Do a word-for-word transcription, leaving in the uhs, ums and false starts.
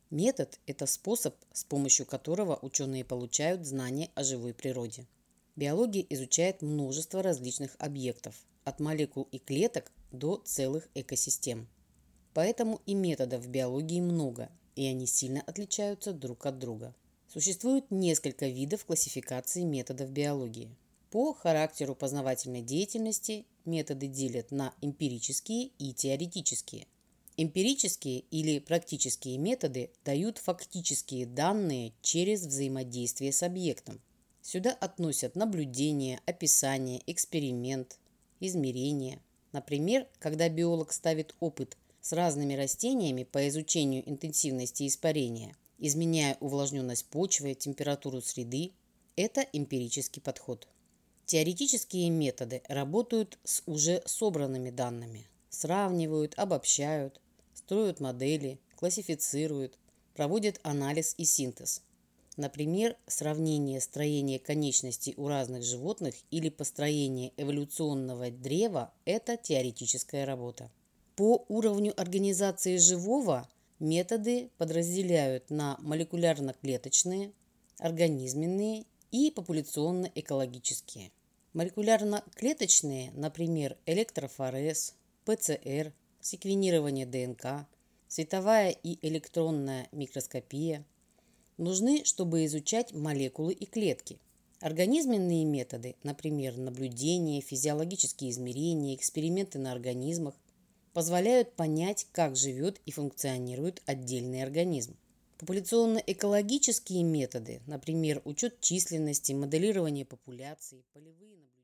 Метод – это способ, с помощью которого ученые получают знания о живой природе. Биология изучает множество различных объектов, от молекул и клеток до целых экосистем. Поэтому и методов в биологии много, и они сильно отличаются друг от друга. Существует несколько видов классификации методов биологии. По характеру познавательной деятельности методы делят на эмпирические и теоретические. Эмпирические или практические методы дают фактические данные через взаимодействие с объектом. Сюда относят наблюдение, описание, эксперимент, измерение. Например, когда биолог ставит опыт с разными растениями по изучению интенсивности испарения, изменяя увлажненность почвы, температуру среды, это эмпирический подход. Теоретические методы работают с уже собранными данными, сравнивают, обобщают, строят модели, классифицируют, проводят анализ и синтез. Например, сравнение строения конечностей у разных животных или построение эволюционного древа – это теоретическая работа. По уровню организации живого методы подразделяют на молекулярно-клеточные, организменные и популяционно-экологические. Молекулярно-клеточные, например, электрофорез, ПЦР, секвенирование ДНК, световая и электронная микроскопия, нужны, чтобы изучать молекулы и клетки. Организменные методы, например, наблюдение, физиологические измерения, эксперименты на организмах, позволяют понять, как живет и функционирует отдельный организм. Популяционно-экологические методы, например, учет численности, моделирование популяций, полевые наблюдения,